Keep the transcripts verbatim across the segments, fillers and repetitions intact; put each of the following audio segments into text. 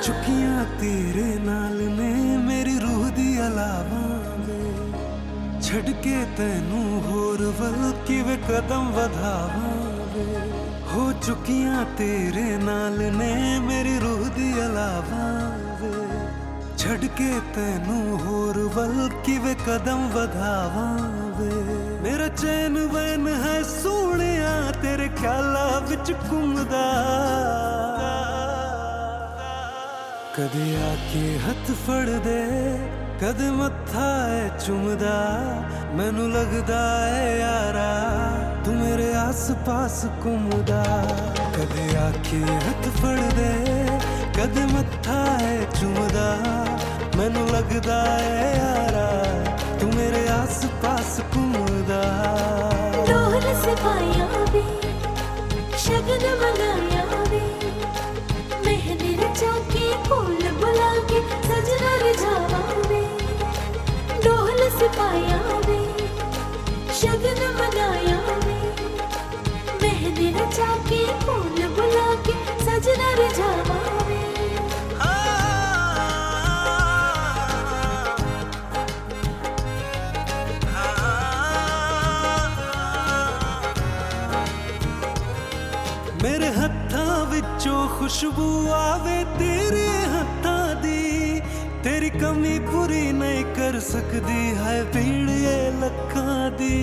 चुकियां तेरे नाल ने मेरी रूह दी अलावां वे छड़ के तैनू होर वल किवे कदम वधावां वे हो चुकियां तेरे नाल ने मेरी रूह दी अलावां वे छड़ के तैनू होर वल किवे कदम वधावां वे मेरा चैन वैन है सोहणिया तेरे ख्यालां विच घुमदा कदे आके हथ फड़ दे कदे मत्था है चुमदा मैनू लगदा है यारा तू मेरे आस पास घुमदा कदे आके हथ फड़ दे कदे मत्था है चुमदा मैनू लगदा है यारा तू मेरे आस पास घुमदा डोल सिपाहियां वे शगन मनाया वे मेहंदी रचा के फूल बुला के सजना रिझावा वे डोल सिपाहियां वे शगन मनाया वे मेहंदी रचा के फूल बुला के सजना रिझावा वे मेरे हत्थां विचों खुशबू आवे तेरे हत्थां दी तेरी कमी पूरी नहीं कर सकदी है भीड़ ये लखां दी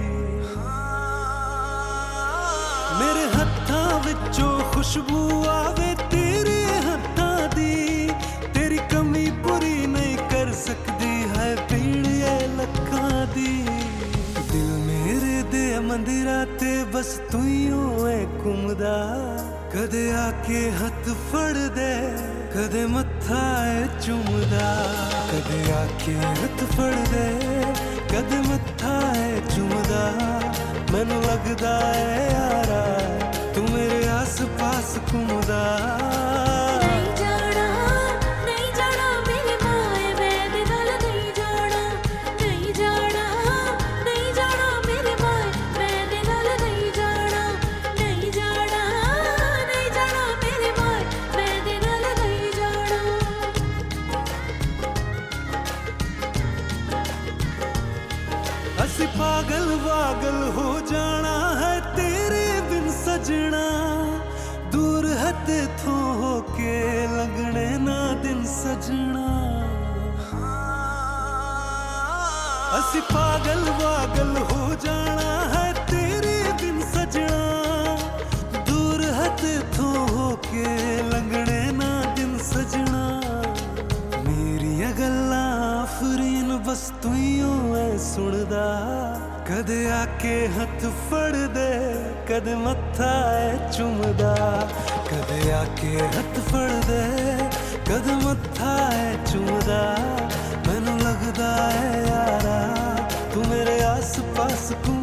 मेरे हत्थां विचों खुशबू आवे तेरे हत्थां दी तेरी कमी पूरी नहीं कर सकदी है भीड़ ये लखां दी दिल मेरे दे मंदिरा ते बस तू ही है घुमदा कदे आके हथ फड़ दे कदे मत्था है चुमदा कदे आके हथ फड़ दे कदे मत्था है चुमदा मैनू लगदा है यारा तू मेरे आस पास घुमदा नहीं जाना नहीं जाना मेरे माए वैद नाल नहीं जाना नहीं जाना नहीं जाना मेरे माए वैद नाल नहीं जाना नहीं जाना नहीं जाना मेरे माए वैद नाल नहीं जाना असी पागल वागल हो जाना है तेरे बिन सजना दूर है तेथों होके लगने ना दिन सजना असी पागल वागल हो जाना है तेरे बिन सजना दूर है तेथों होके लगने ना दिन सजना मेरिया गल्लां आफरीन बस तू ही है सुनदा कदे आके हथ फड़ दे कदे मत्था है चुमदा कदे आके हथ फड़ दे कदे मत्था है चुमदा मैनू लगदा है यारा तू मेरे आस पास